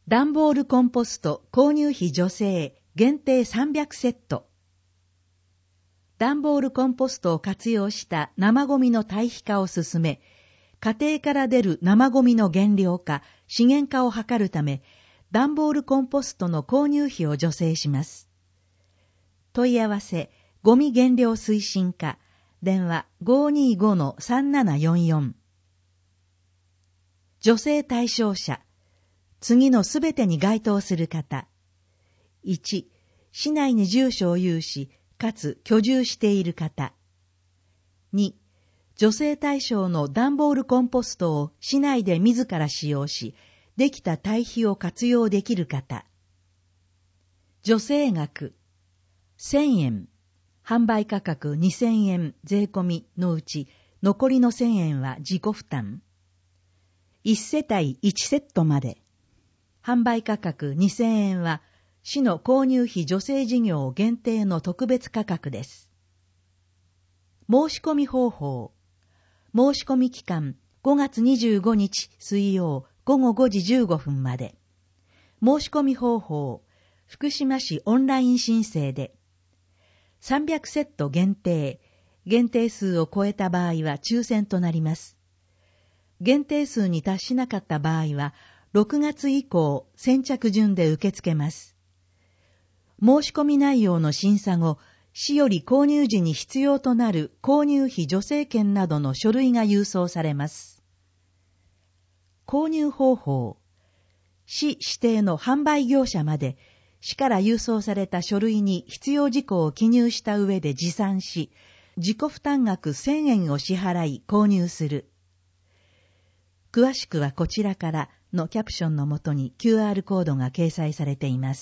段ボールコンポスト購入費助成限定300セット。段ボールコンポストを活用した生ゴミの堆肥化を進め、家庭から出る生ゴミの減量化、資源化を図るため、段ボールコンポストの購入費を助成します。問い合わせ、ゴミ減量推進課、電話 525-3744。助成対象者、次のすべてに該当する方。1、市内に住所を有し、かつ居住している方。2、助成対象の段ボールコンポストを市内で自ら使用し、できた堆肥を活用できる方。助成額、1000円。販売価格2000円税込みのうち、残りの1000円は自己負担。1世帯1セットまで。販売価格2000円は、市の購入費助成事業限定の特別価格です。申し込み方法。申し込み期間5月25日水曜午後5時15分まで。申し込み方法。福島市オンライン申請で。300セット限定。限定数を超えた場合は抽選となります。限定数に達しなかった場合は、6月以降先着順で受け付けます。申し込み内容の審査後、市より購入時に必要となる購入費助成券などの書類が郵送されます。購入方法。市指定の販売業者まで、市から郵送された書類に必要事項を記入した上で持参し、自己負担額1000円を支払い購入する。詳しくはこちらからのキャプションのもとに QR コードが掲載されています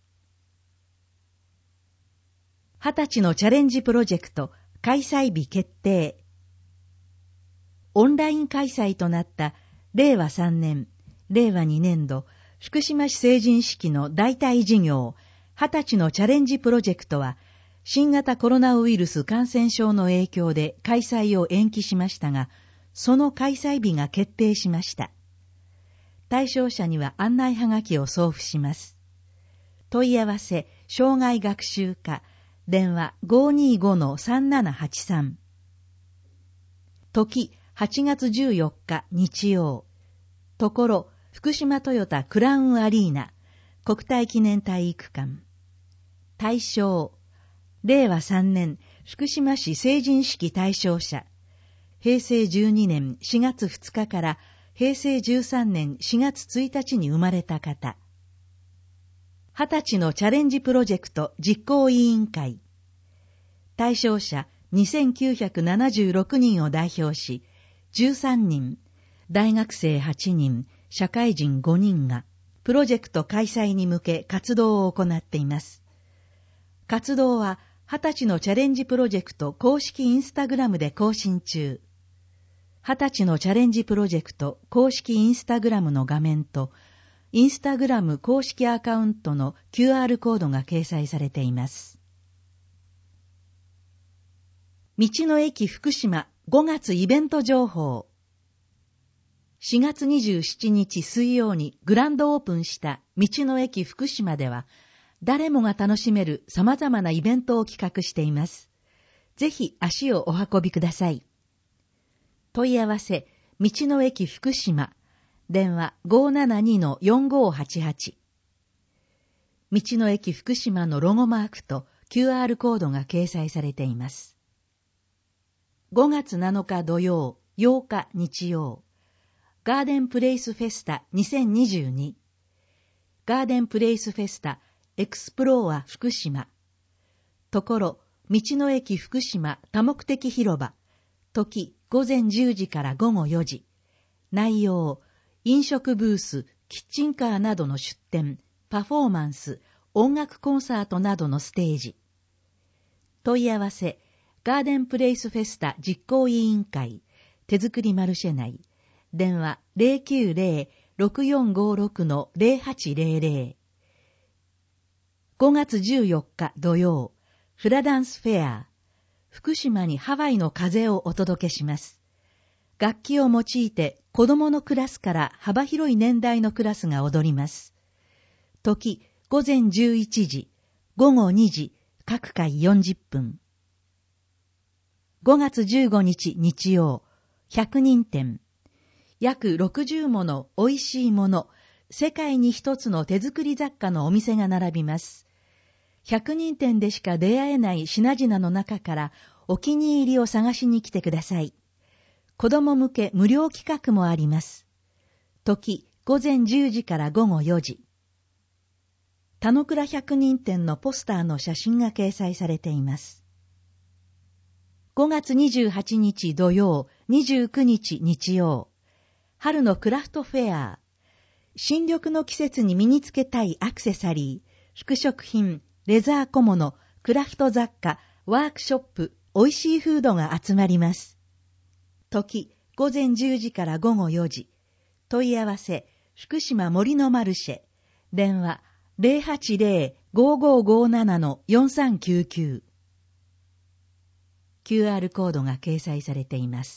。20歳のチャレンジプロジェクト開催日決定。オンライン開催となった令和3年、令和2年度福島市成人式の代替事業20歳のチャレンジプロジェクトは新型コロナウイルス感染症の影響で開催を延期しましたが、その開催日が決定しました。対象者には案内はがきを送付します。問い合わせ、障害学習課、電話 525-3783。時、8月14日日曜。ところ、福島トヨタクラウンアリーナ、国体記念体育館。対象、令和3年、福島市成人式対象者。平成12年4月2日から平成13年4月1日に生まれた方。20歳のチャレンジプロジェクト実行委員会。対象者2976人を代表し、13人、大学生8人、社会人5人が、プロジェクト開催に向け活動を行っています。活動は、20歳のチャレンジプロジェクト公式インスタグラムで更新中。20歳のチャレンジプロジェクト公式インスタグラムの画面と、インスタグラム公式アカウントの QR コードが掲載されています。道の駅福島5月イベント情報。4月27日水曜にグランドオープンした道の駅福島では、誰もが楽しめる様々なイベントを企画しています。ぜひ足をお運びください。問い合わせ、道の駅福島、電話 572-4588。道の駅福島のロゴマークと QR コードが掲載されています。5月7日土曜、8日日曜、ガーデンプレイスフェスタ2022。ガーデンプレイスフェスタエクスプローア福島。ところ、道の駅福島多目的広場。時、午前10時から午後4時。内容、飲食ブース、キッチンカーなどの出店、パフォーマンス、音楽コンサートなどのステージ。問い合わせ、ガーデンプレイスフェスタ実行委員会、手作りマルシェ内。電話 090-6456-0800。5月14日土曜、フラダンスフェア。福島にハワイの風をお届けします。楽器を用いて子供のクラスから幅広い年代のクラスが踊ります。 時、午前11時、午後2時、各回40分。5月15日日曜、100人展。約60もの美味しいもの、世界に一つの手作り雑貨のお店が並びます。100人展でしか出会えない品々の中からお気に入りを探しに来てください。子供向け無料企画もあります。時、午前10時から午後4時。田野倉100人展のポスターの写真が掲載されています。5月28日土曜、29日日曜。春のクラフトフェア。新緑の季節に身につけたいアクセサリー、服飾品、レザー小物、クラフト雑貨、ワークショップ、美味しいフードが集まります。時、午前10時から午後4時。問い合わせ、福島森のマルシェ。電話、080-5557-4399。QR コードが掲載されています。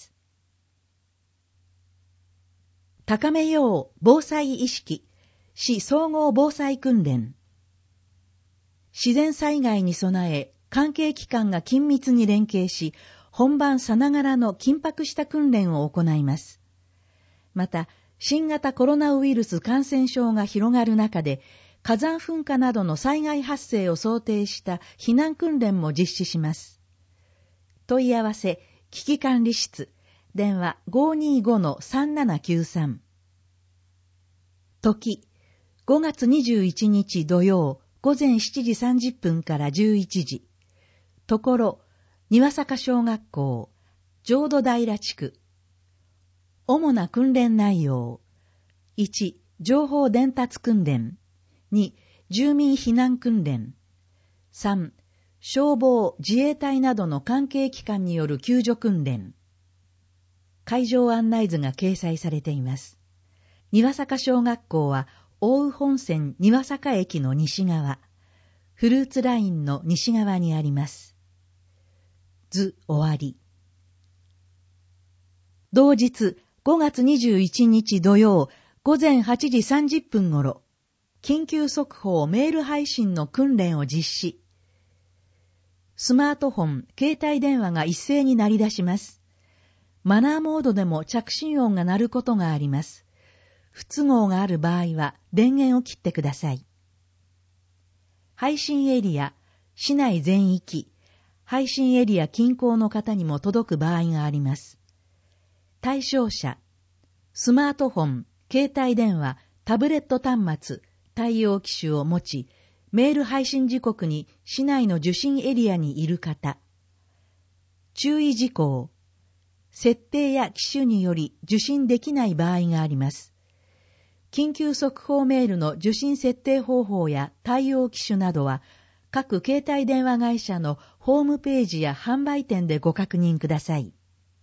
高めよう防災意識、市総合防災訓練。自然災害に備え、関係機関が緊密に連携し、本番さながらの緊迫した訓練を行います。また、新型コロナウイルス感染症が広がる中で、火山噴火などの災害発生を想定した避難訓練も実施します。問い合わせ、危機管理室、電話 525-3793。時、5月21日土曜、午前7時30分から11時。ところ、庭坂小学校、浄土平地区。主な訓練内容。1、情報伝達訓練。2、住民避難訓練。3、消防、自衛隊などの関係機関による救助訓練。会場案内図が掲載されています。庭坂小学校は、奥羽本線庭坂駅の西側、フルーツラインの西側にあります。図終わり。同日、5月21日土曜、午前8時30分頃、緊急速報メール配信の訓練を実施。スマートフォン、携帯電話が一斉に鳴り出します。マナーモードでも着信音が鳴ることがあります。不都合がある場合は電源を切ってください。配信エリア、市内全域、配信エリア近郊の方にも届く場合があります。対象者、スマートフォン、携帯電話、タブレット端末、対応機種を持ち、メール配信時刻に市内の受信エリアにいる方。注意事項。設定や機種により受信できない場合があります。緊急速報メールの受信設定方法や対応機種などは、各携帯電話会社のホームページや販売店でご確認ください。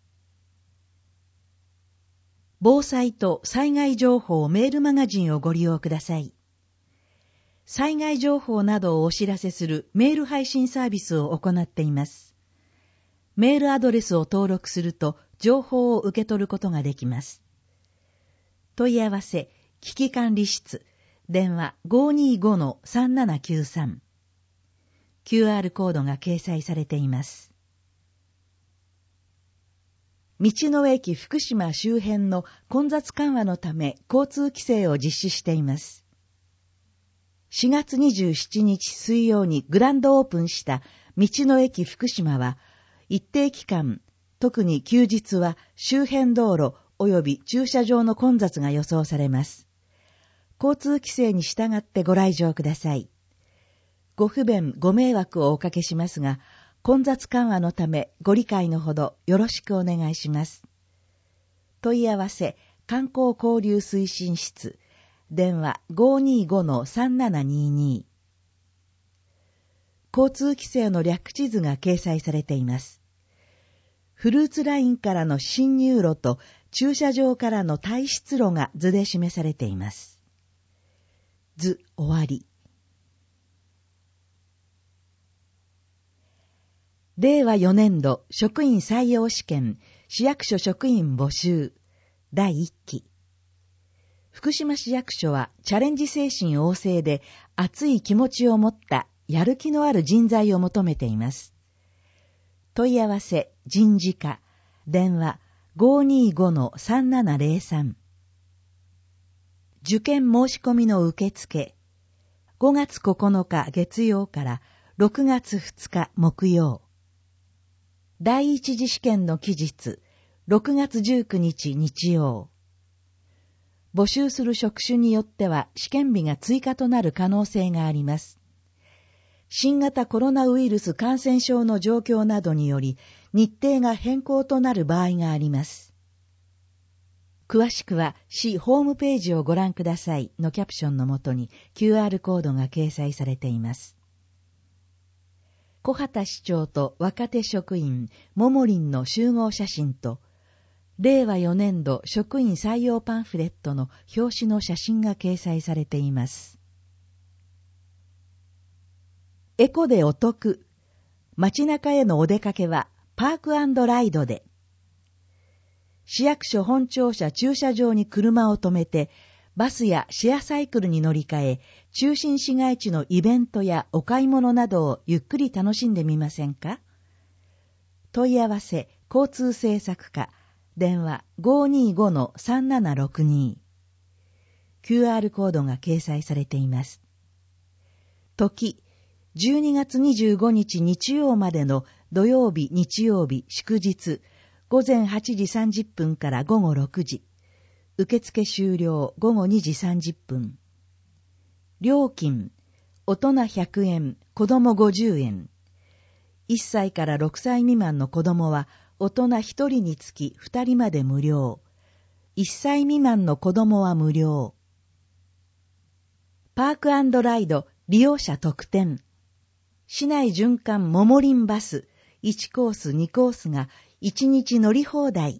防災と災害情報メールマガジンをご利用ください。災害情報などをお知らせするメール配信サービスを行っています。メールアドレスを登録すると情報を受け取ることができます。問い合わせ、危機管理室、電話 525-3793。QR コードが掲載されています。道の駅福島周辺の混雑緩和のため交通規制を実施しています。4月27日水曜にグランドオープンした道の駅福島は、一定期間、特に休日は周辺道路及び駐車場の混雑が予想されます。交通規制に従ってご来場ください。ご不便、ご迷惑をおかけしますが、混雑緩和のためご理解のほどよろしくお願いします。問い合わせ、観光交流推進室、電話 525-3722。交通規制の略地図が掲載されています。フルーツラインからの進入路と駐車場からの退出路が図で示されています。図終わり。令和4年度職員採用試験市役所職員募集第1期。 福島市役所はチャレンジ精神旺盛で熱い気持ちを持ったやる気のある人材を求めています。問い合わせ人事課電話 525-3703。 受験申し込みの受付5月9日月曜から6月2日木曜。第一次試験の期日6月19日日曜。募集する職種によっては試験日が追加となる可能性があります。新型コロナウイルス感染症の状況などにより日程が変更となる場合があります。詳しくは市ホームページをご覧くださいのキャプションのもとに QR コードが掲載されています。小畑市長と若手職員ももりんの集合写真と令和4年度職員採用パンフレットの表紙の写真が掲載されています。エコでお得。街中へのお出かけはパーク&ライドで。市役所本庁舎駐車場に車を止めて、バスやシェアサイクルに乗り換え、中心市街地のイベントやお買い物などをゆっくり楽しんでみませんか？問い合わせ、交通政策課。電話 525-3762。 QR コードが掲載されています。時、12月25日日曜までの土曜日、日曜日、祝日、午前8時30分から午後6時。受付終了午後2時30分。料金、大人100円、子供50円。1歳から6歳未満の子供は、大人1人につき2人まで無料。1歳未満の子供は無料。パーク&ライド利用者特典。市内循環ももりんバス1コース2コースが1日乗り放題。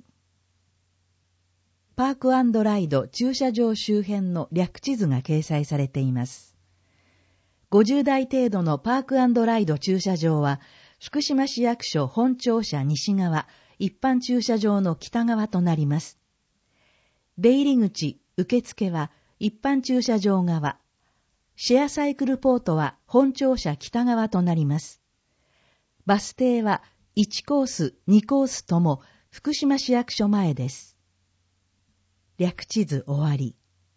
パーク&ライド駐車場周辺の略地図が掲載されています。50台程度のパーク&ライド駐車場は、福島市役所本庁舎西側、一般駐車場の北側となります。出入り口、受付は一般駐車場側、シェアサイクルポートは本庁舎北側となります。バス停は1コース、2コースとも福島市役所前です。略地図終わり。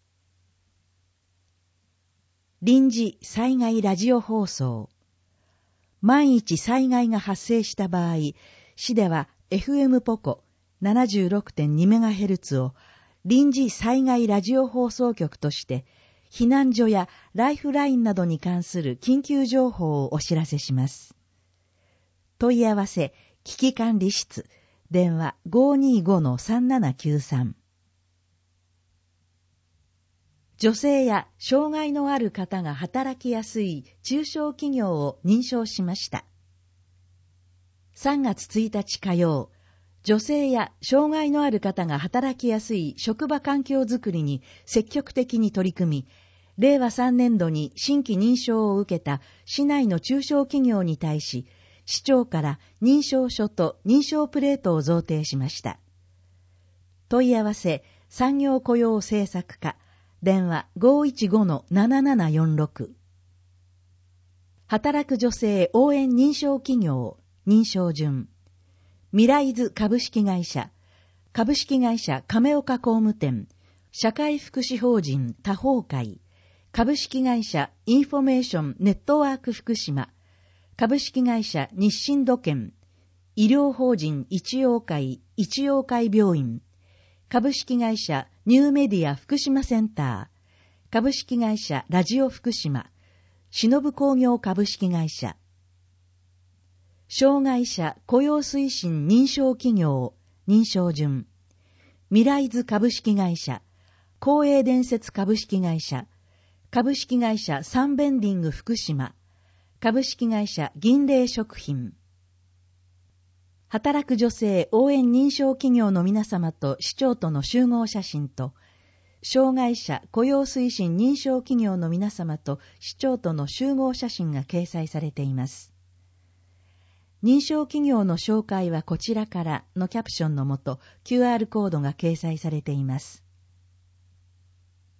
臨時災害ラジオ放送。万一災害が発生した場合、市では FM ポコ 76.2MHz を臨時災害ラジオ放送局として、避難所やライフラインなどに関する緊急情報をお知らせします。問い合わせ、危機管理室、電話 525-3793。女性や障害のある方が働きやすい中小企業を認証しました。3月1日火曜、女性や障害のある方が働きやすい職場環境づくりに積極的に取り組み、令和3年度に新規認証を受けた市内の中小企業に対し、市長から認証書と認証プレートを贈呈しました。問い合わせ、産業雇用政策課、電話 515-7746。 働く女性応援認証企業認証順。ミライズ株式会社、株式会社亀岡工務店、社会福祉法人多宝会、株式会社インフォメーションネットワーク福島、株式会社日清土建、医療法人一陽会病院、株式会社ニューメディア福島センター、株式会社ラジオ福島、忍工業株式会社、障害者雇用推進認証企業認証順、ミライズ株式会社、光栄伝説株式会社、株式会社サンベンディング福島、株式会社銀嶺食品。働く女性応援認証企業の皆様と市長との集合写真と、障害者雇用推進認証企業の皆様と市長との集合写真が掲載されています。認証企業の紹介はこちらからのキャプションのもと QR コードが掲載されています。認証企業の紹介はこちらからのキャプションのもと QR コードが掲載されています。認証企業の紹介はこちらからのキャプションのもと QR コードが掲載されています。認証企業の紹介はこちらからのキャプションのもと QR コードが掲載されています。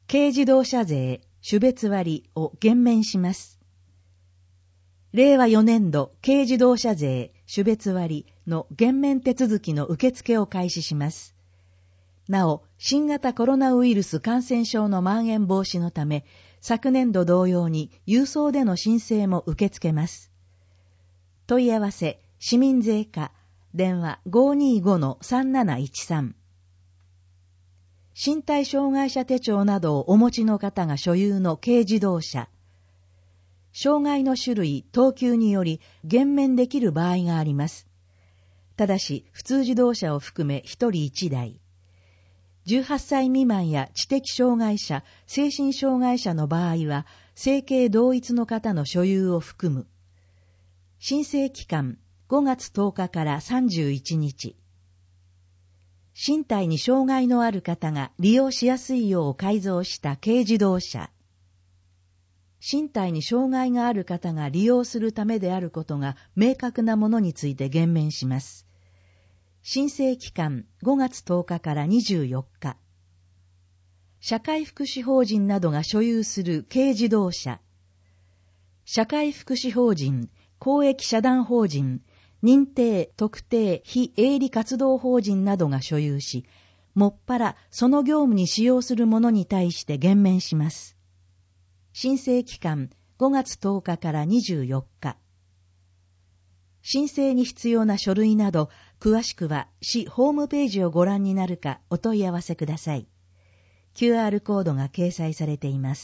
軽自動車税種別割を減免します。令和4年度軽自動車税種別割の減免手続きの受付を開始します。なお、新型コロナウイルス感染症の蔓延防止のため、昨年度同様に郵送での申請も受け付けます。問い合わせ、市民税課、電話 525-3713。身体障害者手帳などをお持ちの方が所有の軽自動車。障害の種類、等級により減免できる場合があります。ただし、普通自動車を含め1人1台。18歳未満や知的障害者、精神障害者の場合は、生形同一の方の所有を含む。申請期間、5月10日から31日。身体に障害のある方が利用しやすいよう改造した軽自動車。身体に障害がある方が利用するためであることが明確なものについて減免します。申請期間5月10日から24日。社会福祉法人などが所有する軽自動車。社会福祉法人、公益社団法人、認定、特定、非営利活動法人などが所有し、もっぱらその業務に使用するものに対して減免します。申請期間5月10日から24日。申請に必要な書類など、詳しくは市ホームページをご覧になるかお問い合わせください。QR コードが掲載されています。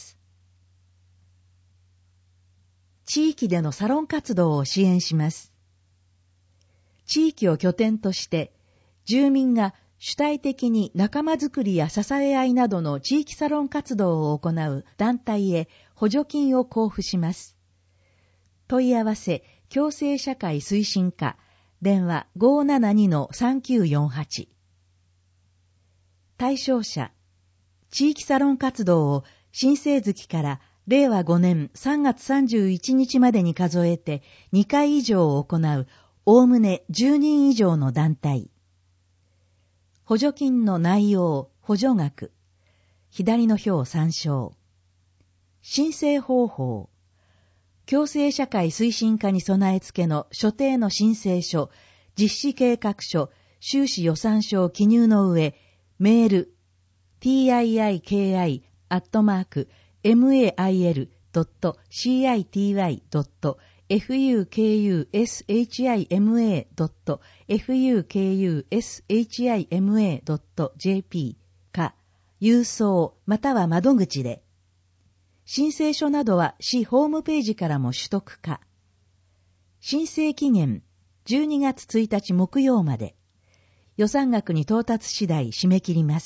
地域でのサロン活動を支援します。地域を拠点として、住民が主体的に仲間づくりや支え合いなどの地域サロン活動を行う団体へ補助金を交付します。問い合わせ、共生社会推進課、電話 572-3948。対象者、地域サロン活動を新生月から令和5年3月31日までに数えて2回以上を行うおおむね10人以上の団体。補助金の内容、補助額。左の表を参照。申請方法。共生社会推進課に備え付けの所定の申請書、実施計画書、収支予算書を記入の上、メール、mail.fukushima.fukushima.jp か、郵送または窓口で、申請書などは市ホームページからも取得か。申請期限12月1日木曜まで。予算額に到達次第締め切ります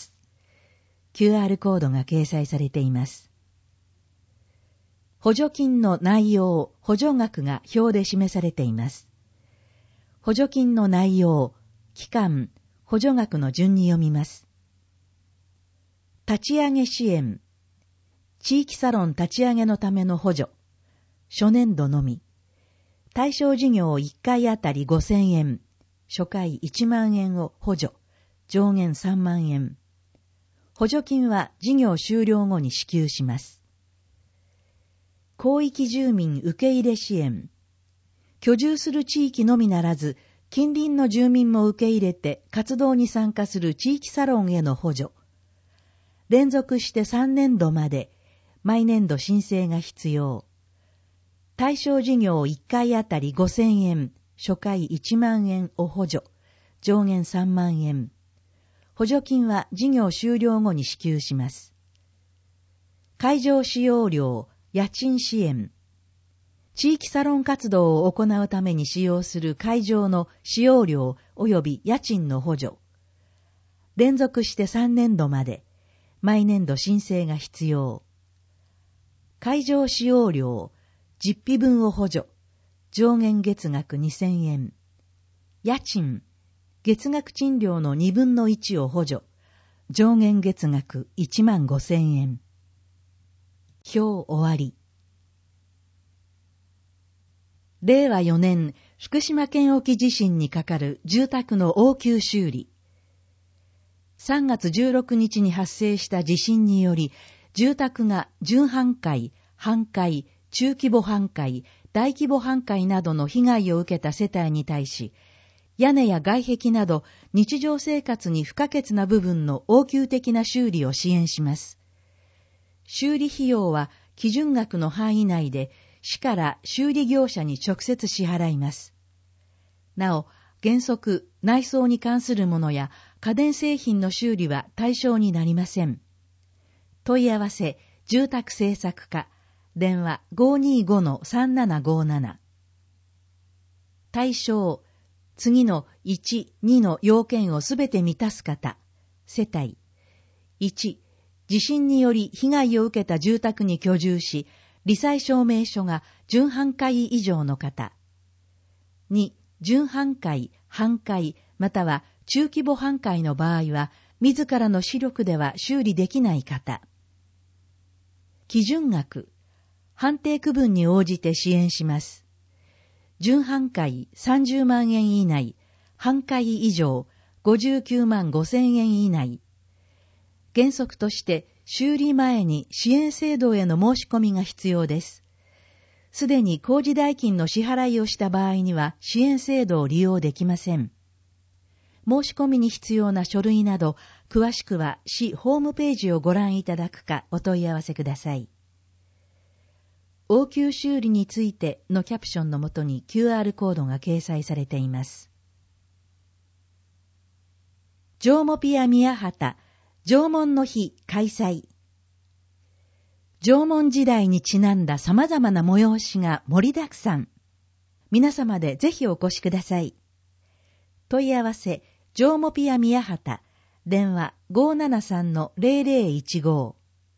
。QR コードが掲載されています。補助金の内容、補助額が表で示されています。補助金の内容、期間、補助額の順に読みます。立ち上げ支援。地域サロン立ち上げのための補助。初年度のみ。対象事業1回あたり5000円。初回1万円を補助。上限3万円。補助金は事業終了後に支給します。広域住民受け入れ支援。居住する地域のみならず、近隣の住民も受け入れて活動に参加する地域サロンへの補助。連続して3年度まで、毎年度申請が必要。対象事業1回あたり5000円、初回1万円を補助。上限3万円。補助金は事業終了後に支給します。会場使用料、家賃支援。地域サロン活動を行うために使用する会場の使用料及び家賃の補助。連続して3年度まで、毎年度申請が必要。会場使用料、実費分を補助。上限月額2000円。家賃、月額賃料の2分の1を補助。上限月額1万5000円。表終わり。令和4年、福島県沖地震にかかる住宅の応急修理。3月16日に発生した地震により、 住宅が準半壊、半壊、中規模半壊、大規模半壊などの被害を受けた世帯に対し、屋根や外壁など日常生活に不可欠な部分の応急的な修理を支援します。修理費用は基準額の範囲内で、市から修理業者に直接支払います。なお、原則内装に関するものや家電製品の修理は対象になりません。問い合わせ、住宅政策課、電話 525-3757。対象、次の1、2の要件をすべて満たす方、世帯。1、地震により被害を受けた住宅に居住し、罹災証明書が準半壊以上の方。2、準半壊、半壊、または中規模半壊の場合は、自らの視力では修理できない方。基準額、判定区分に応じて支援します。準半壊30万円以内、半壊以上59万5千円以内。原則として修理前に支援制度への申し込みが必要です。すでに工事代金の支払いをした場合には支援制度を利用できません。申し込みに必要な書類など、詳しくは市ホームページをご覧いただくかお問い合わせください。応急修理についてのキャプションのもとに QR コードが掲載されています。縄文ア宮畑縄文の日開催。縄文時代にちなんだ様々な催しが盛りだくさん。皆様でぜひお越しください。問い合わせ、縄文ア宮畑、電話 573-0015。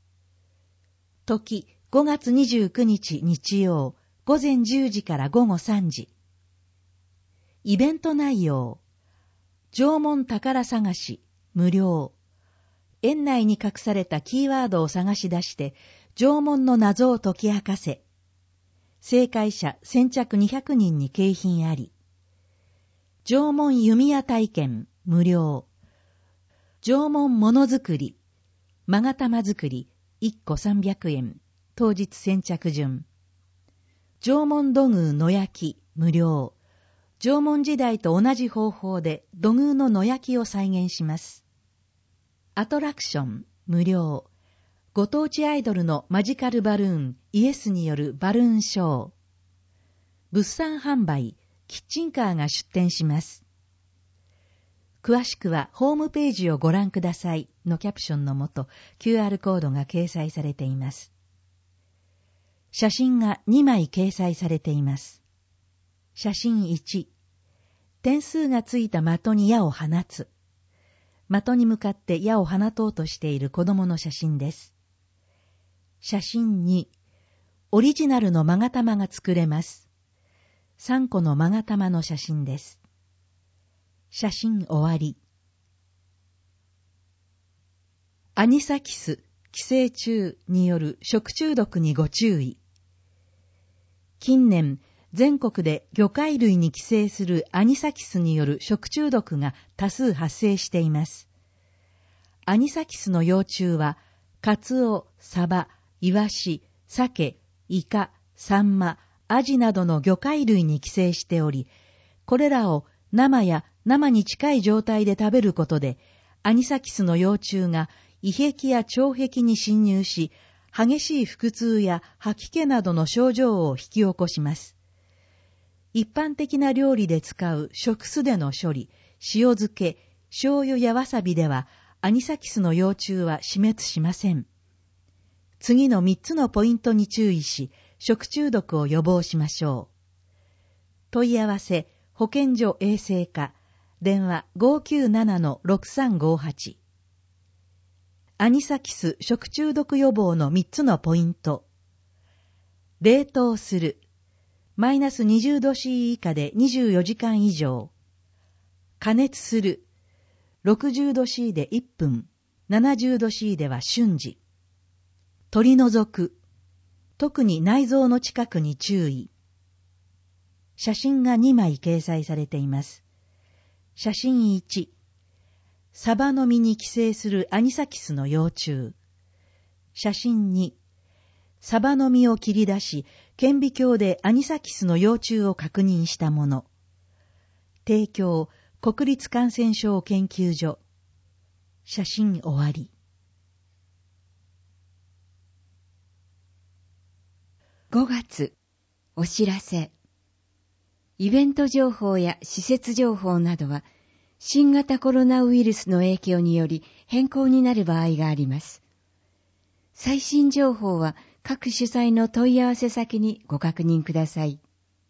時、5月29日日曜、午前10時から午後3時。イベント内容、縄文宝探し、無料。園内に隠されたキーワードを探し出して、縄文の謎を解き明かせ。正解者先着200人に景品あり。縄文弓矢体験、無料。縄文ものづくり、勾玉作り、1個300円。当日先着順。縄文土偶野焼き、無料。縄文時代と同じ方法で土偶の野焼きを再現します。アトラクション、無料。ご当地アイドルのマジカルバルーン、イエスによるバルーンショー。物産販売、キッチンカーが出店します。詳しくはホームページをご覧くださいのキャプションのもと QR コードが掲載されています。写真が2枚掲載されています。写真1、点数がついた的に矢を放つ。的に向かって矢を放とうとしている子供の写真です。写真2、オリジナルの勾玉が作れます。3個の勾玉の写真です。写真終わり。アニサキス、寄生虫による食中毒にご注意。近年、全国で魚介類に寄生するアニサキスによる食中毒が多数発生しています。アニサキスの幼虫は、カツオ、サバ、イワシ、サケ、イカ、サンマ、アジなどの魚介類に寄生しており、これらを生や生に近い状態で食べることで、アニサキスの幼虫が胃壁や腸壁に侵入し、激しい腹痛や吐き気などの症状を引き起こします。一般的な料理で使う食酢での処理、塩漬け、醤油やわさびでは、アニサキスの幼虫は死滅しません。次の3つのポイントに注意し、食中毒を予防しましょう。問い合わせ、保健所衛生課、電話 597-6358。アニサキス食中毒予防の3つのポイント。冷凍する。マイナス20度 C 以下で24時間以上。加熱する。60度 C で1分。70度 C では瞬時。取り除く。特に内臓の近くに注意。写真が2枚掲載されています。写真1。サバの身に寄生するアニサキスの幼虫。 写真2、サバの実を切り出し、顕微鏡でアニサキスの幼虫を確認したもの。提供、国立感染症研究所。写真終わり。 5月、お知らせ。イベント情報や施設情報などは、新型コロナウイルスの影響により変更になる場合があります。最新情報は各主催の問い合わせ先にご確認ください。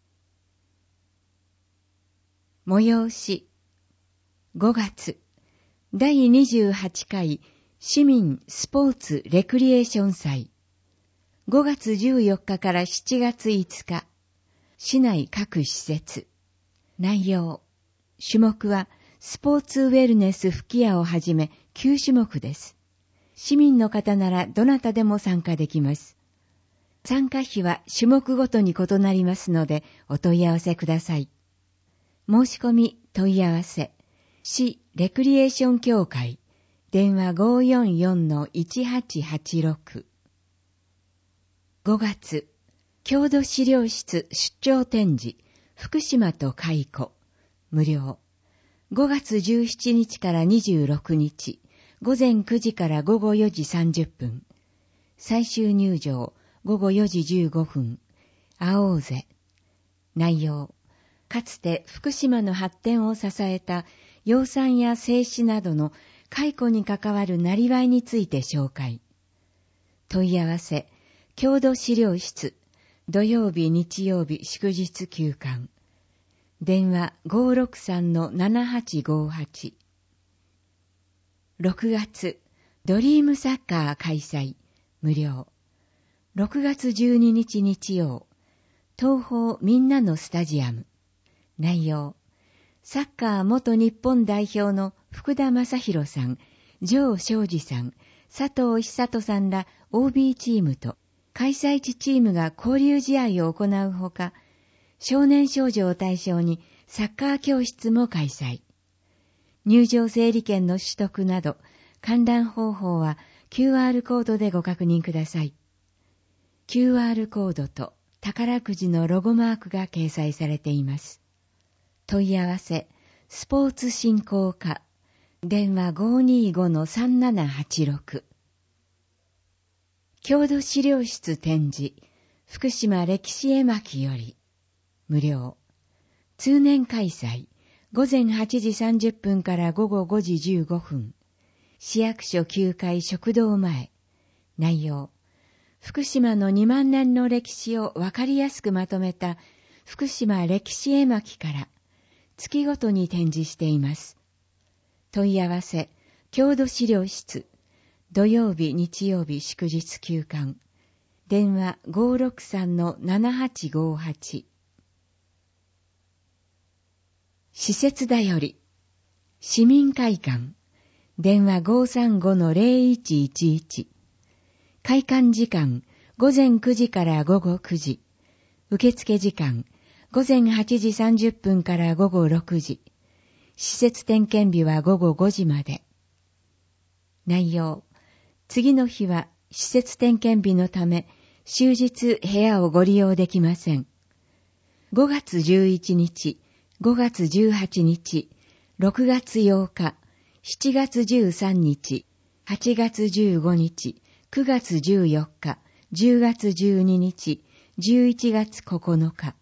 催し。5月、第28回市民スポーツレクリエーション祭。5月14日から7月5日。市内各施設。内容。種目はスポーツウェルネス吹き矢をはじめ9種目です。市民の方ならどなたでも参加できます。参加費は種目ごとに異なりますのでお問い合わせください。申し込み問い合わせ。市レクリエーション協会。電話 544-1886。5月。郷土資料室出張展示、福島と蚕、無料。5月17日から26日、午前9時から午後4時30分。最終入場、午後4時15分。会おうぜ。内容。かつて福島の発展を支えた養蚕や製糸などの蚕に関わるなりわいについて紹介。問い合わせ、郷土資料室、土曜日、日曜日、祝日休館。電話 563-7858。6月、ドリームサッカー開催、無料。6月12日日曜、東宝みんなのスタジアム。内容、サッカー元日本代表の福田正宏さん、城昌司さん、佐藤久人さんら OB チームと、開催地チームが交流試合を行うほか、少年少女を対象にサッカー教室も開催。入場整理券の取得など、観覧方法は QR コードでご確認ください。QR コードと宝くじのロゴマークが掲載されています。問い合わせ、スポーツ振興課、電話 525-3786。郷土資料室展示、福島歴史絵巻より、無料。通年開催、午前8時30分から午後5時15分。市役所9階食堂前。内容、福島の2万年の歴史をわかりやすくまとめた福島歴史絵巻から月ごとに展示しています。問い合わせ、郷土資料室、土曜日、日曜日、祝日休館。電話 563-7858。施設だより。市民会館。電話 535-0111。開館時間、午前9時から午後9時。受付時間、午前8時30分から午後6時。施設点検日は午後5時まで。内容。次の日は施設点検日のため、終日部屋をご利用できません。5月11日、5月18日、6月8日、7月13日、8月15日、9月14日、10月12日、11月9日。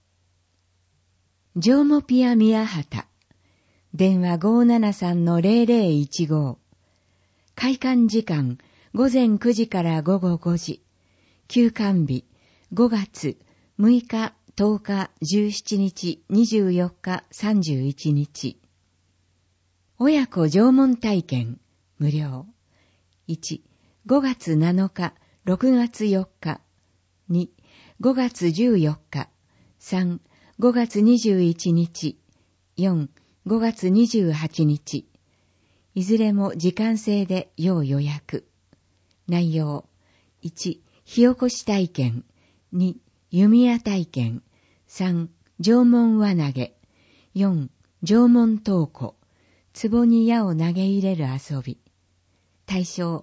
ジョーモピア宮畑。電話 573-0015。開館時間、午前9時から午後5時。休館日、5月6日、10日、17日、24日、31日。親子縄文体験、無料。1、5月7日、6月4日。2、5月14日。3、5月21日。4、5月28日。いずれも時間制で要予約。内容。1、火起こし体験。2、弓矢体験。3、縄文輪投げ。4、縄文投庫。壺に矢を投げ入れる遊び。対象、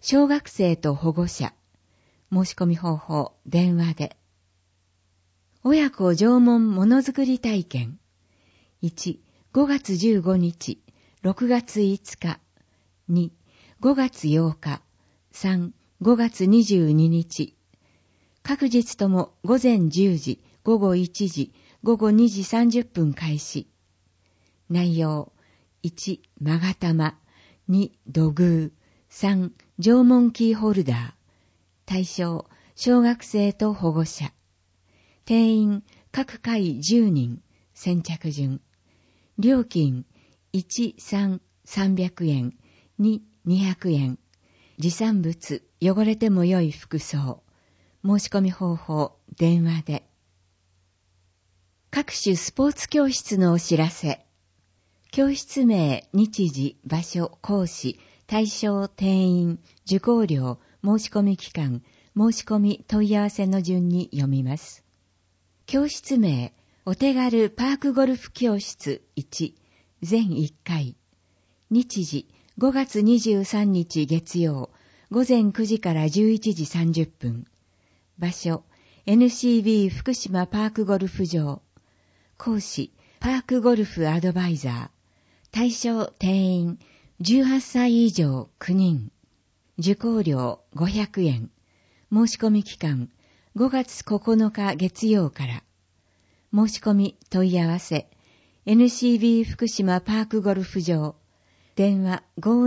小学生と保護者。申し込み方法、電話で。親子縄文ものづくり体験。1、5月15日、6月5日。2、5月8日。3、5月22日。各日とも午前10時、午後1時、午後2時30分開始。内容。1、勾玉。2、土偶。3、縄文キーホルダー。対象、小学生と保護者。定員、各回10人。先着順。料金、1、3、300円。2、200円。持参物、汚れても良い服装。申し込み方法、電話で。各種スポーツ教室のお知らせ。教室名、日時、場所、講師、対象、定員、受講料、申し込み期間、申し込み問い合わせの順に読みます。教室名、お手軽パークゴルフ教室1、全1回。日時、5月23日月曜、午前9時から11時30分。場所、NCB 福島パークゴルフ場。講師、パークゴルフアドバイザー。対象定員、18歳以上9人。受講料500円。申し込み期間、5月9日月曜から。申し込み問い合わせ、NCB 福島パークゴルフ場。電話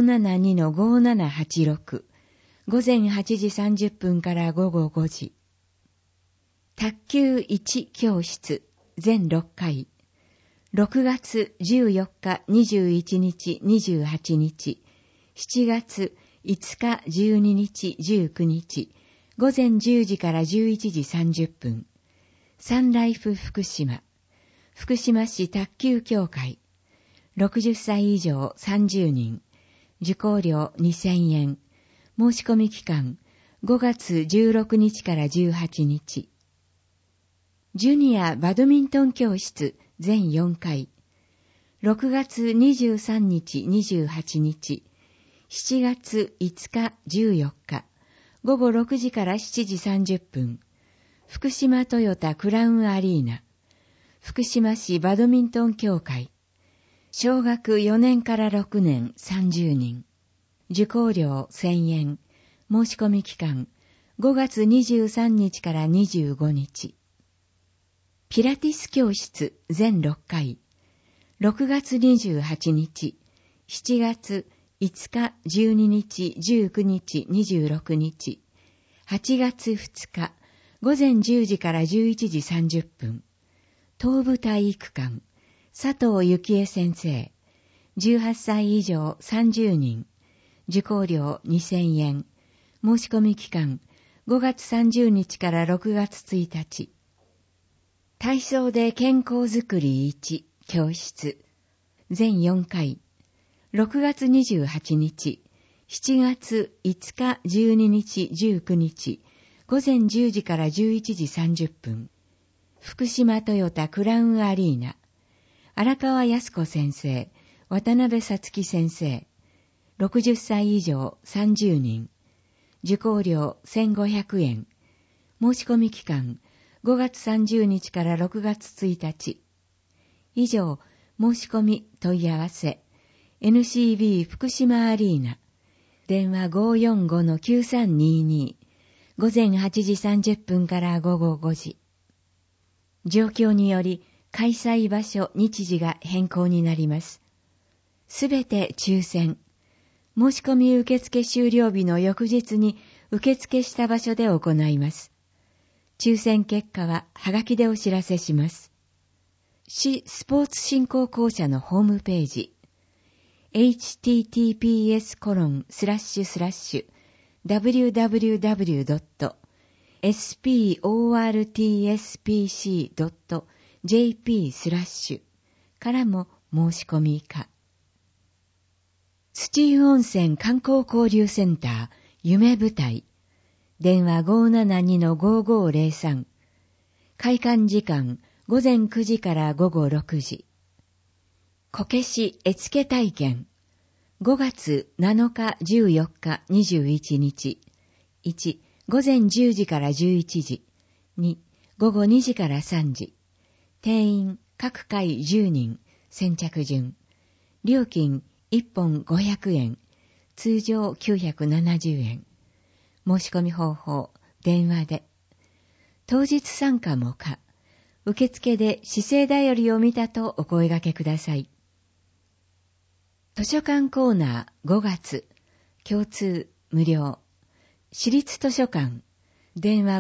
572-5786。午前8時30分から午後5時。卓球1教室、全6回。6月14日、21日、28日。7月5日、12日、19日。午前10時から11時30分。サンライフ福島。福島市卓球協会。60歳以上30人。受講料2000円。申し込み期間、5月16日から18日。ジュニアバドミントン教室全4回。6月23日28日。7月5日14日。午後6時から7時30分。福島トヨタクラウンアリーナ。福島市バドミントン協会。小学4年から6年30人。受講料1000円。申し込み期間、5月23日から25日。ピラティス教室全6回。6月28日、7月5日、12日、19日、26日。8月2日、午前10時から11時30分。東部体育館、佐藤幸恵先生。18歳以上30人。受講料2000円。申し込み期間、5月30日から6月1日。体操で健康づくり1、教室。全4回。6月28日、7月5日、12日、19日。午前10時から11時30分。福島トヨタクラウンアリーナ。荒川靖子先生、渡辺さつき先生。60歳以上30人。受講料1500円。申し込み期間、5月30日から6月1日。以上、申し込み問い合わせ。NCB 福島アリーナ。電話 545-9322。午前8時30分から午後5時。状況により、開催場所、日時が変更になります。すべて抽選。申し込み受付終了日の翌日に受付した場所で行います。抽選結果ははがきでお知らせします。市スポーツ振興公社のホームページ https://www.sportspc.jp/ からも申し込み可。土湯温泉観光交流センター夢舞台。電話 572-5503。開館時間午前9時から午後6時。こけし絵付け体験。 5月7日、14日、21日。1、午前10時から11時。2、午後2時から3時。定員、各回10人、先着順。料金、1本500円。通常970円。申し込み方法、電話で。当日参加も可。受付で市政だよりを見たとお声掛けください。図書館コーナー5月。共通、無料。私立図書館。電話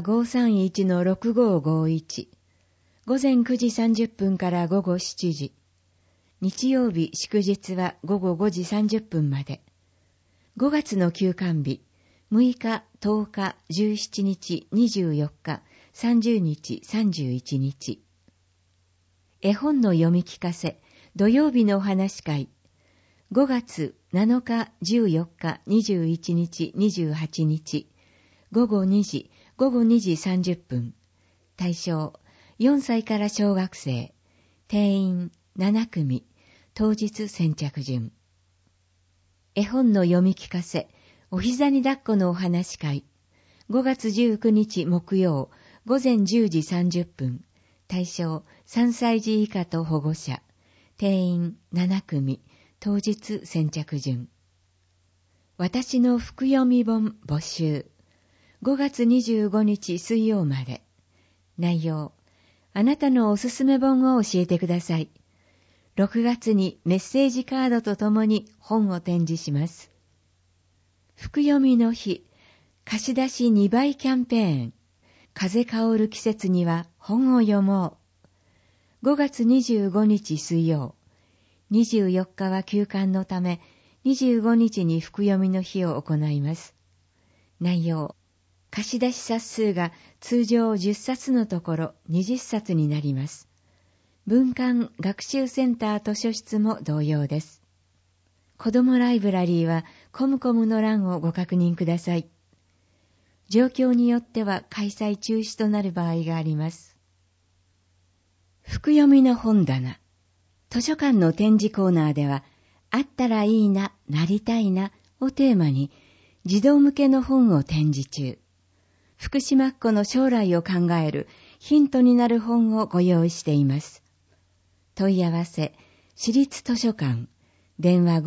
531-6551。午前9時30分から午後7時。日曜日祝日は午後5時30分まで。5月の休館日、6日、10日、17日、24日、30日、31日。絵本の読み聞かせ、土曜日のお話会。5月7日、14日、21日、28日。午後2時、午後2時30分。対象、4歳から小学生。定員7組。当日先着順。絵本の読み聞かせ、お膝に抱っこのお話会。5月19日木曜、午前10時30分。対象、3歳児以下と保護者。定員7組。当日先着順。私の福読み本募集。5月25日水曜まで。内容、あなたのおすすめ本を教えてください。6月にメッセージカードとともに本を展示します。福読みの日、貸し出し2倍キャンペーン。風香る季節には本を読もう。5月25日水曜。24日は休館のため、25日に福読みの日を行います。内容、貸し出し冊数が通常10冊のところ20冊になります。文館学習センター図書室も同様です。子どもライブラリーはコムコムの欄をご確認ください。状況によっては開催中止となる場合があります。福読みの本棚。図書館の展示コーナーでは、あったらいいな、なりたいなをテーマに児童向けの本を展示中。福島っ子の将来を考えるヒントになる本をご用意しています。問い合わせ、私立図書館、電話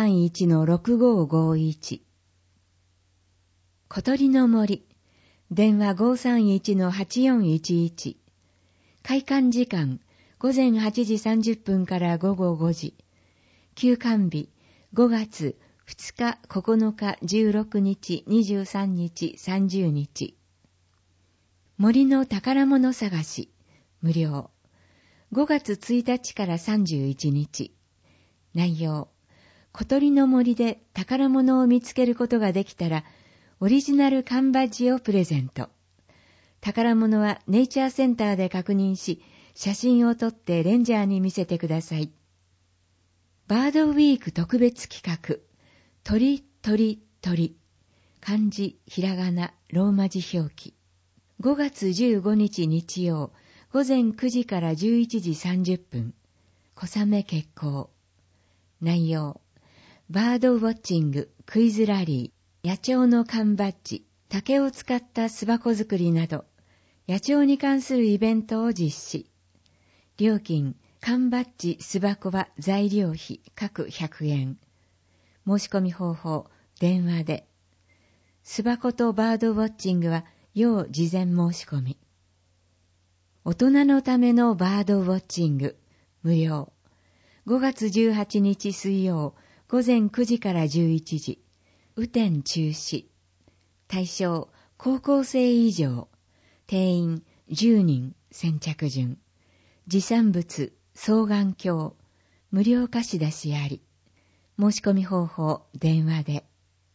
531-6551。小鳥の森、電話 531-8411。開館時間、午前8時30分から午後5時。休館日、5月2日、9日、16日、23日、30日。森の宝物探し、無料。5月1日から31日。内容、小鳥の森で宝物を見つけることができたら、オリジナル缶バッジをプレゼント。宝物はネイチャーセンターで確認し、写真を撮ってレンジャーに見せてください。バードウィーク特別企画、鳥鳥鳥。漢字、ひらがな、ローマ字表記。5月15日日曜、午前9時から11時30分。小雨決行。内容、バードウォッチング、クイズラリー、野鳥の缶バッジ、竹を使った巣箱作りなど、野鳥に関するイベントを実施。料金、缶バッジ、巣箱は材料費、各100円。申し込み方法、電話で。巣箱とバードウォッチングは、要事前申し込み。大人のためのバードウォッチング、無料。5月18日水曜、午前9時から11時。雨天中止。対象、高校生以上。定員、10人、先着順。持参物、双眼鏡。無料貸し出しあり。申し込み方法、電話で。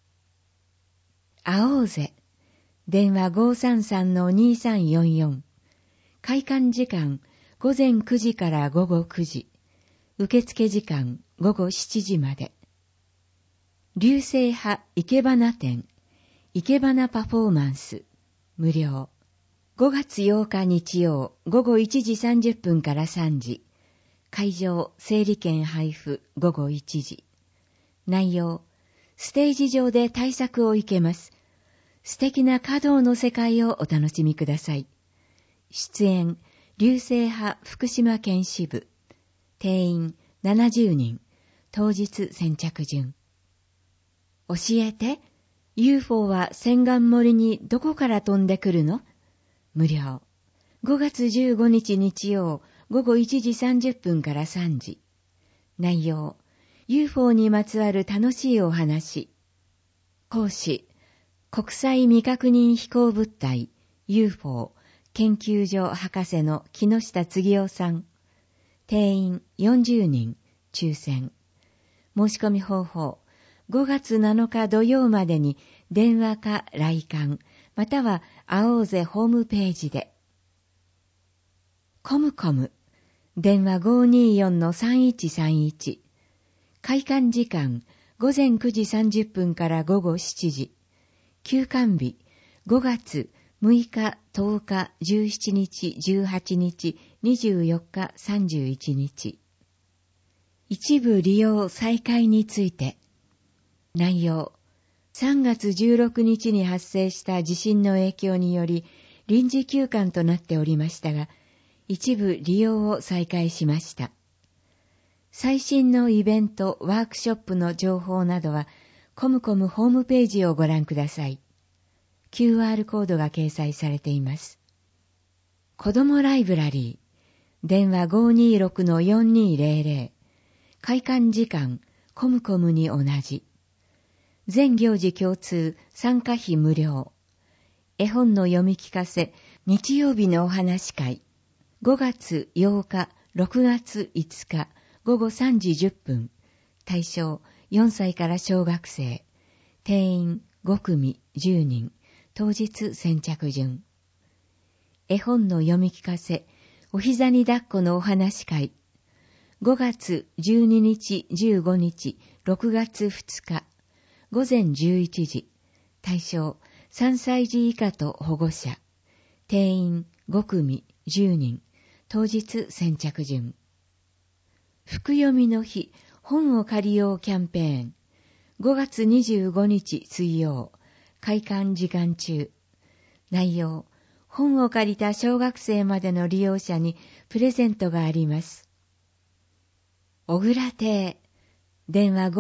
会おうぜ。電話 533-2344。開館時間、午前9時から午後9時。受付時間、午後7時まで。流星派生け花展、生け花パフォーマンス、無料。5月8日日曜、午後1時30分から3時。会場、整理券配布、午後1時。 内容、ステージ上で大作を生けます。素敵な華道の世界をお楽しみください。出演、流星派福島県支部。定員70人。当日先着順。教えて、UFO は千貫森にどこから飛んでくるの？無料。5月15日日曜午後1時30分から3時。内容、UFO にまつわる楽しいお話。講師、国際未確認飛行物体 UFO 研究所博士の木下次夫さん。定員40人、抽選。申し込み方法、5月7日土曜までに電話か来館、または会おうぜホームページで。コムコム、電話 524-3131。開館時間、午前9時30分から午後7時。休館日、5月6日、10日、17日、18日、24日、31日。一部利用再開について。内容、3月16日に発生した地震の影響により臨時休館となっておりましたが、一部利用を再開しました。最新のイベント、ワークショップの情報などは、コムコムホームページをご覧ください。QR コードが掲載されています。子どもライブラリー、電話 526-4200。開館時間、コムコムに同じ。全行事共通、参加費無料。絵本の読み聞かせ、日曜日のお話会。5月8日、6月5日、午後3時10分。対象、4歳から小学生。定員5組10人。当日先着順。絵本の読み聞かせ、お膝に抱っこのお話会。5月12日、15日、6月2日。午前11時。対象、3歳児以下と保護者。定員5組10人。当日先着順。福読みの日、本を借りようキャンペーン。5月25日水曜。開館時間中。内容、本を借りた小学生までの利用者にプレゼントがあります。小倉亭、電話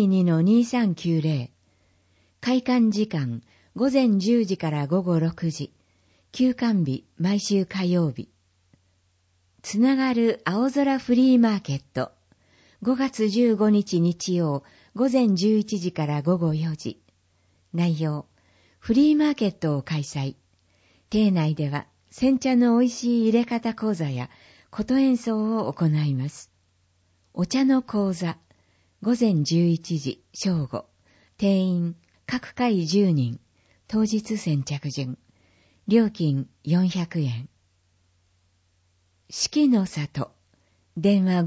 522-2390。開館時間、午前10時から午後6時。休館日、毎週火曜日。つながる青空フリーマーケット。5月15日日曜、午前11時から午後4時。内容、フリーマーケットを開催。邸内では、煎茶の美味しい入れ方講座や、琴演奏を行います。お茶の講座。午前11時、正午。定員、各回10人。当日先着順。料金400円。四季の里。電話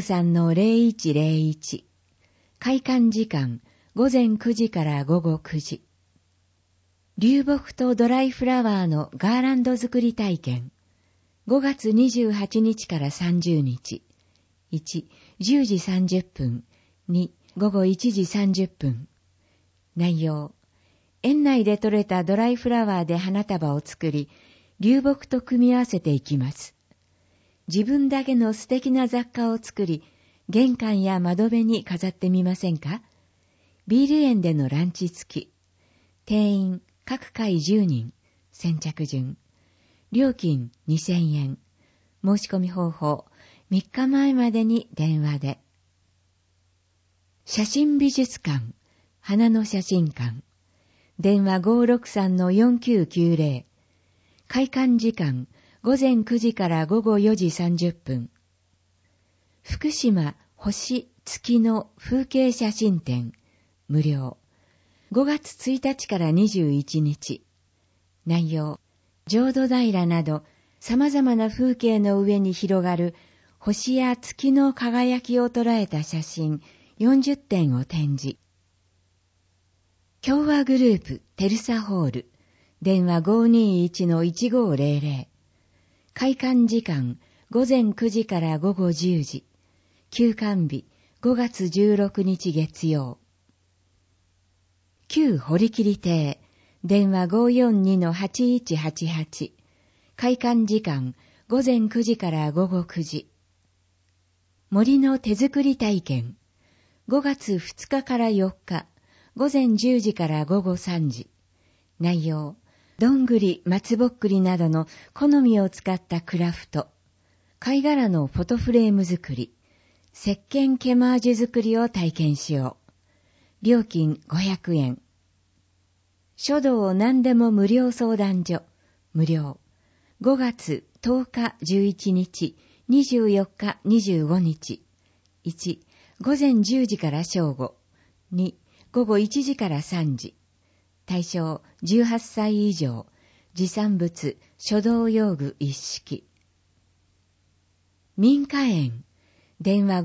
593-0101。開館時間、午前9時から午後9時。流木とドライフラワーのガーランド作り体験。5月28日から30日。1、10時30分。2、午後1時30分。内容。園内で採れたドライフラワーで花束を作り、流木と組み合わせていきます。自分だけの素敵な雑貨を作り、玄関や窓辺に飾ってみませんか？ビール園でのランチ付き。定員、各回10人。先着順。料金2000円。申し込み方法、3日前までに電話で。写真美術館、花の写真館。電話 563-4990。開館時間、午前9時から午後4時30分。福島星月の風景写真展、無料。5月1日から21日。内容、浄土平など様々な風景の上に広がる星や月の輝きを捉えた写真40点を展示。共和グループテルサホール、電話 521-1500。開館時間、午前9時から午後10時。休館日、 5月16日月曜。旧堀切邸、電話 542-8188。開館時間、午前9時から午後9時。森の手作り体験、5月2日から4日、午前10時から午後3時。内容、どんぐり、松ぼっくりなどの好みを使ったクラフト、貝殻のフォトフレーム作り、石鹸ケマージュ作りを体験しよう。料金500円。書道何でも無料相談所、無料。5月10日11日、24日25日。1、午前10時から正午。2、午後1時から3時。対象18歳以上。持参物、書道用具一式。民家園。電話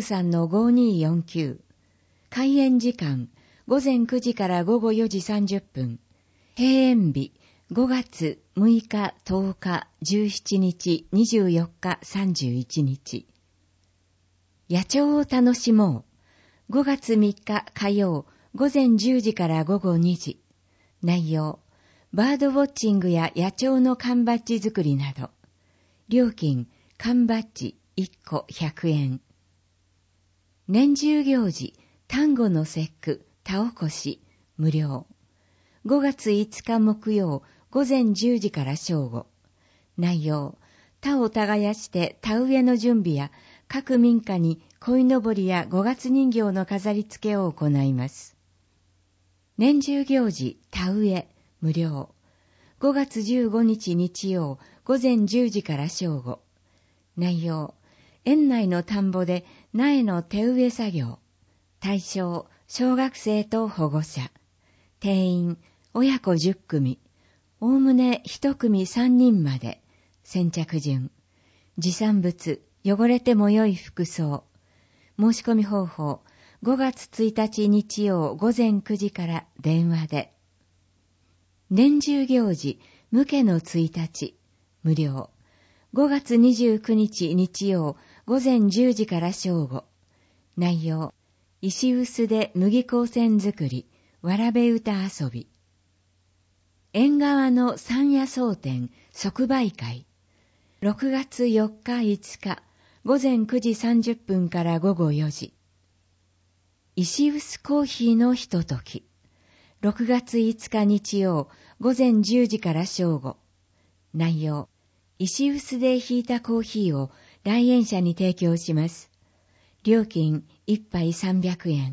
593-5249。開園時間、午前9時から午後4時30分。閉園日、5月6日、10日、17日、24日、31日。野鳥を楽しもう。5月3日火曜、午前10時から午後2時。内容、バードウォッチングや野鳥の缶バッジ作りなど。料金、缶バッジ1個100円。年中行事、端午の節句、田起こし、無料。5月5日木曜、午前10時から正午。内容、田を耕して田植えの準備や各民家に鯉のぼりや5月人形の飾り付けを行います。年中行事、田植え、無料。5月15日日曜、午前10時から正午。内容、園内の田んぼで苗の手植え作業。対象、小学生と保護者。定員、親子10組。おおむね1組3人まで。先着順。持参物、汚れてもよい服装。申し込み方法、5月1日日曜午前9時から電話で。年中行事、無家の1日、無料。5月29日日曜午前10時から正午。内容、石臼で麦香線作り、わらべ歌遊び。縁側の山野草店即売会。6月4日5日、午前9時30分から午後4時。石臼コーヒーのひととき。6月5日日曜、午前10時から正午。内容、石臼でひいたコーヒーを来園者に提供します。料金1杯300円。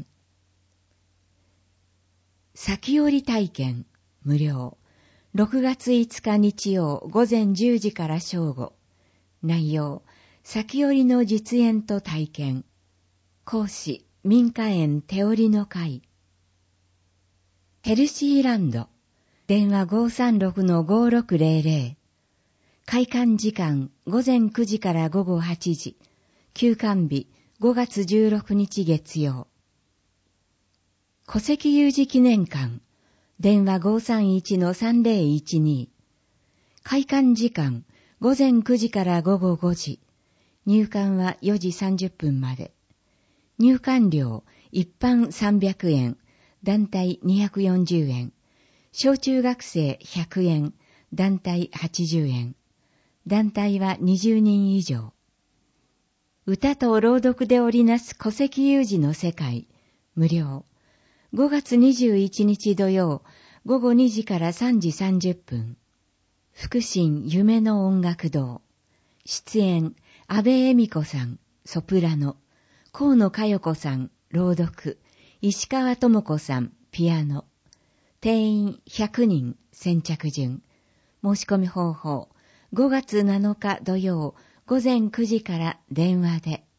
先折り体験、無料。6月5日日曜午前10時から正午。内容、先折りの実演と体験。講師、民家園手織りの会。ヘルシーランド。電話 536-5600。開館時間午前9時から午後8時。休館日5月16日月曜。戸籍有事記念館。電話 531-3012。開館時間午前9時から午後5時。入館は4時30分まで。入館料一般300円、団体240円。小中学生100円、団体80円。団体は20人以上。歌と朗読で織りなす戸籍有事の世界、無料。5月21日土曜、午後2時から3時30分。福神夢の音楽堂。出演、安部恵美子さん、ソプラノ。河野佳代子さん、朗読。石川智子さん、ピアノ。定員100人、先着順。申し込み方法。5月7日土曜、午前9時から電話で。